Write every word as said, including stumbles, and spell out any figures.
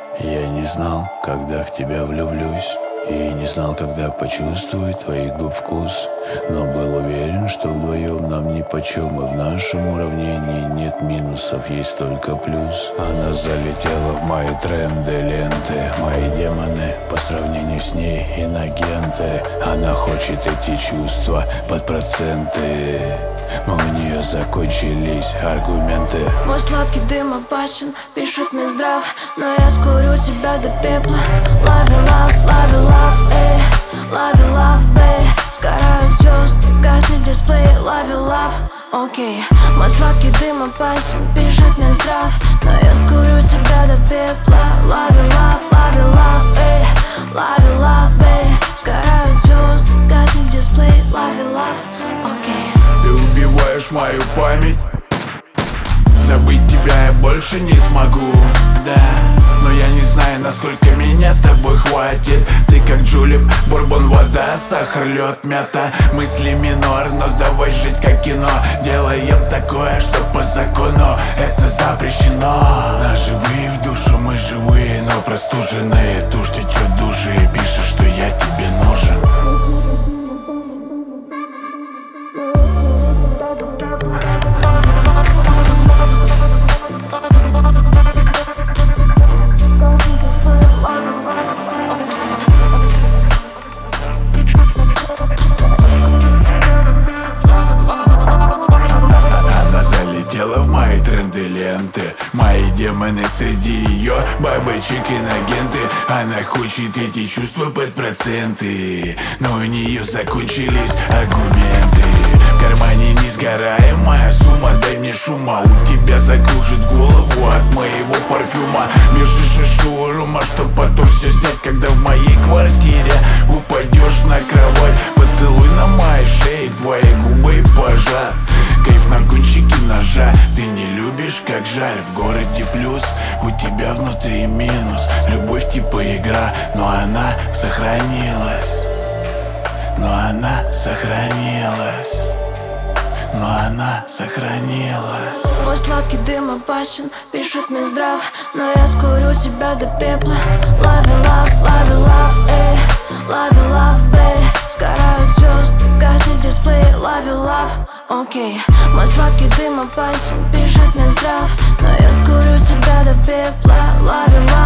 Я не знал, когда в тебя влюблюсь, и не знал, когда почувствую твоих губ вкус. Но был уверен, что вдвоем нам нипочем, и в нашем уравнении нет минусов, есть только плюс. Она залетела в мои тренды, ленты, мои демоны по сравнению с ней инагенты. Она хочет эти чувства под проценты, но у нее закончились аргументы. Мой сладкий дым опасен, пишет Минздрав, но я скурю тебя до пепла. Love you, love, love you, love, эй, love you, love, babe. Сгорают звезды, гаснет дисплей. Love you, love, окей. Okay. Мой сладкий дым опасен, пишет Минздрав, но я скурю тебя до пепла. Love you, love, love you, love, эй, love you, love, babe. Сгорают звезды, гаснет дисплей. Love you, love, окей. Okay. Ты убиваешь мою память, забыть тебя я больше не смогу, да. Но я не знаю, насколько меня с тобой хватит. Ты как джулеп, бурбон, вода, сахар, лед, мята. Мысли минор, но давай жить как кино. Делаем такое, что по закону это запрещено. Наживые в душу, мы живые, но простуженные. Тушь течет души и пишет, что я тебе нужен. В мои тренды ленты, мои демоны среди ее бабочек инагенты. Она хочет эти чувства под проценты, но у нее закончились аргументы. В кармане несгораемая сумма, дай мне шума. У тебя закружит голову от моего парфюма. Бежишь из шоурума, чтоб потом все снять, когда в моей квартире упадешь на кровать. Поцелуй на моей шее, твои губы и пожар. Кайф на кончике ножа. Ты не любишь, как жаль. В городе плюс, у тебя внутри минус. Любовь типа игра, но она сохранилась. Но она сохранилась. Но она сохранилась. Мой сладкий дым опасен, пишет Минздрав, но я скурю тебя до пепла. Love you, love, love you, love, эй, love you, love, babe. Сгорают звезды, гаснет дисплей. Love you, love, окей. Okay. Мой сладкий дым опасен, пишет Минздрав, но я скурю тебя до пепла. Love you, love.